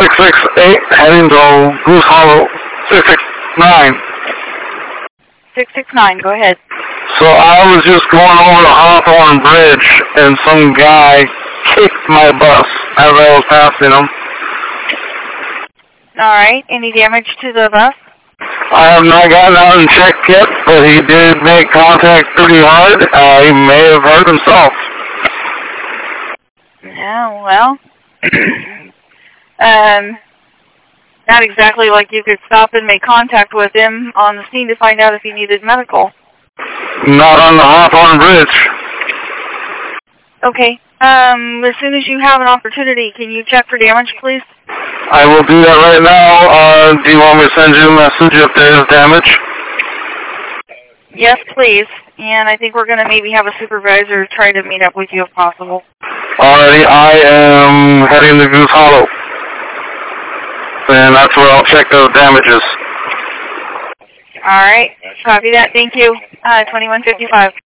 668 heading to Goose Hollow. 669. 669, go ahead. So I was just going over the Hawthorne Bridge, and some guy kicked my bus as I was passing him. Alright, any damage to the bus? I have not gotten out and checked yet, but he did make contact pretty hard. He may have hurt himself. Yeah, well, not exactly like you could stop and make contact with him on the scene to find out if he needed medical. Not on the Hawthorne Bridge. Okay, as soon as you have an opportunity, can you check for damage, please? I will do that right now. Do you want me to send you a message if there is damage? Yes, please. And I think we're going to maybe have a supervisor try to meet up with you if possible. Alrighty, I am heading to Goose Hollow. And that's where I'll check those damages. Alright, copy that. Thank you. 2155.